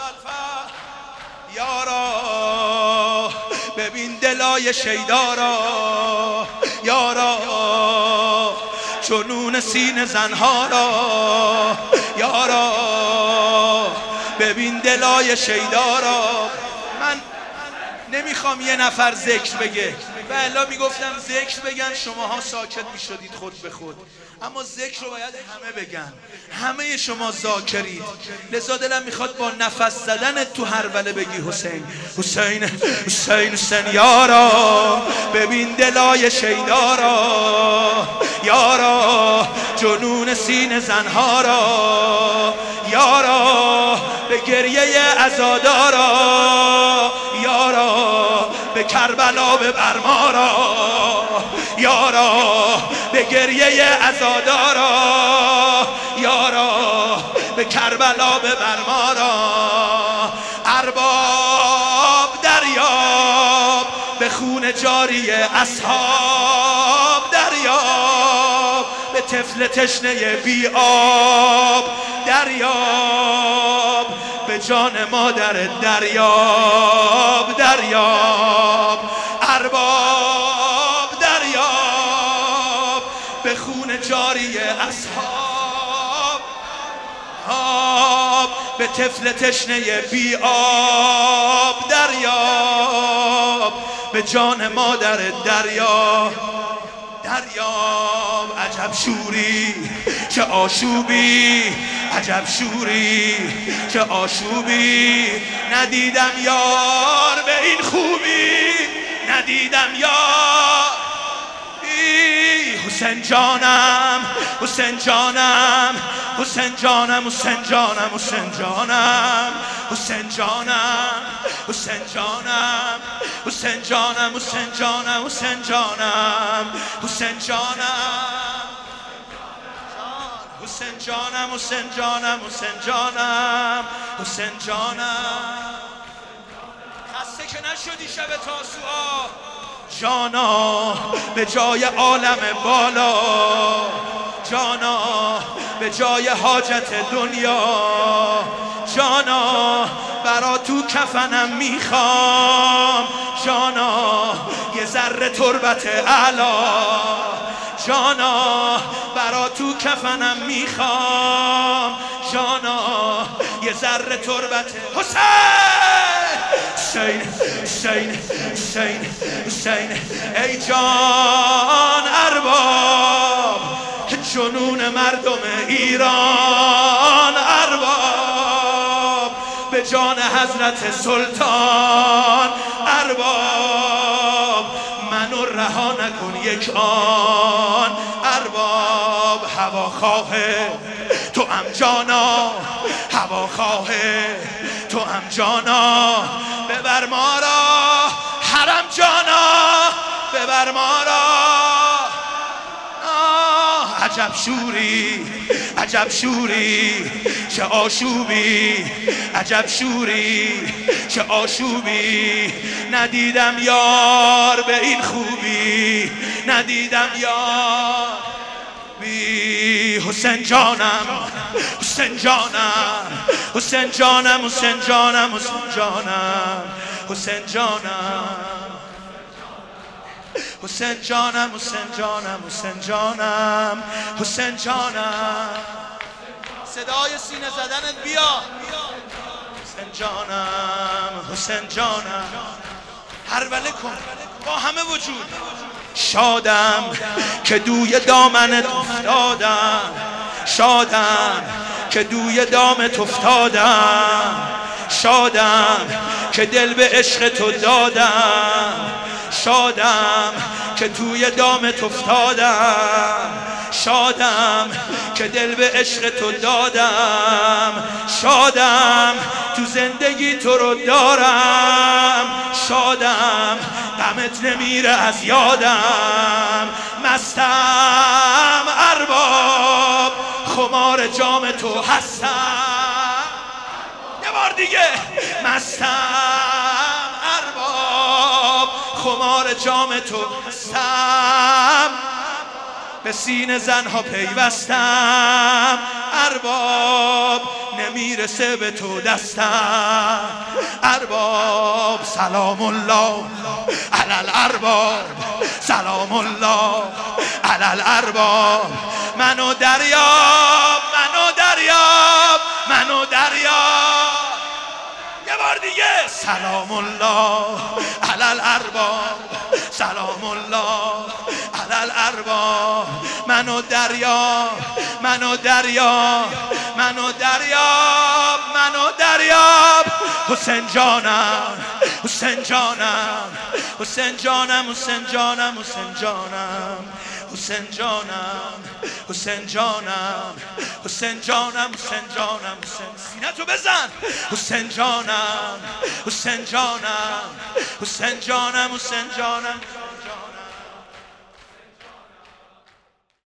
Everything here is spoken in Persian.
یارا ببین دلای شیدارا، یارا جنون سینه زنها را، یارا ببین دلای شیدارا. من نمیخوام یه نفر ذکر بگه و الا میگفتم ذکر بگن شماها ساکت میشدید خود به خود، اما ذکر رو باید همه بگن، همه شما ذاکرید. لذا دلم میخواد با نفس زدن تو هروله بگی حسین حسین حسین حسین، یارا ببین دلای شیدارا، یارا جنون سینه زنها را، یارا به گریه عزادارا، یارا به کربلا ببر ما را، یارا به گریه عزادارا، یارا به کربلا ببر ما را. ارباب دریاب به خون جاری اصحاب، دریاب به طفل تشنه بی آب، دریاب به جان مادر دریاب، دریاب ارباب دریاب به خون جاری اصحاب، به طفل تشنه بی آب، دریاب به جان مادر دریاب، دریاب. عجب شوری چه آشوبی، عجب شوری چه آشوبی، ندیدم یار به این خوبی، ندیدم یار. حسین جانم حسین جانم حسین جانم حسین جانم حسین جانم حسین جانم حسین جانم حسین جانم حسین جانم حسین جانم حسین جانم حسین جانم حسین جانم حسین جانم حسین جانم. خسته که نشدی شب تاسوعا جانا به جای عالم بالا، جانا به جای حاجت دنیا، جانا برا تو کفنم میخوام، جانا یه ذره تربت اعلا، جانا برا تو کفنم میخوام، جانا یه ذره تربت حسین حسین حسین حسین. ای جان ارباب جنون مردم ایران، ارباب به جان حضرت سلطان، ارباب منو رها نکن یک آن، ارباب هواخواه تو هم جانا، هواخواه تو هم جانا، ببر ما را حرم جانا، ببر ما را. عجب شوری عجب شوری چه آشوبی، عجب شوری چه آشوبی، ندیدم یار به این خوبی، ندیدم یار بی. حسین جانم حسین جانم حسین جانم حسین جانم حسین جانم حسین جانم حسین جانم حسین جانم حسین جانم حسین جانم. صدای سینه زدنت بیا. حسین جانم حسین جانم. هروله کن با همه وجود. شادم که دوی دامنت افتادم، شادم که دوی دامت افتادم، شادم که دل به عشق تو دادم، شادم که توی دامت افتادم، شادم که دل به عشق تو دادم، شادم تو زندگی تو رو دارم، شادم غمت نمیره از یادم، مستم ارباب خمار جام تو هستم، یه بار دیگه مستم ارباب خمار جام تو هستم، به سینه زنها پیوستم، ارباب نمیرسه به تو دستم. ارباب سلام الله علی الارباب، سلام الله علی الارباب. منو دریاب، منو دریاب، منو دریاب. یه بار دیگه سلام الله علی الارباب، سلام الله علی الارباب. منو دریاب، منو دریاب، منو دریاب، منو دریاب. حسین جانم، حسین جانم، حسین جانم، حسین جانم، حسین جانم، حسین جانم، حسین جانم، حسین جانم، حسین جانم. حسین سینه تو بزن. حسین جانم، حسین جانم، حسین جانم، حسین جانم.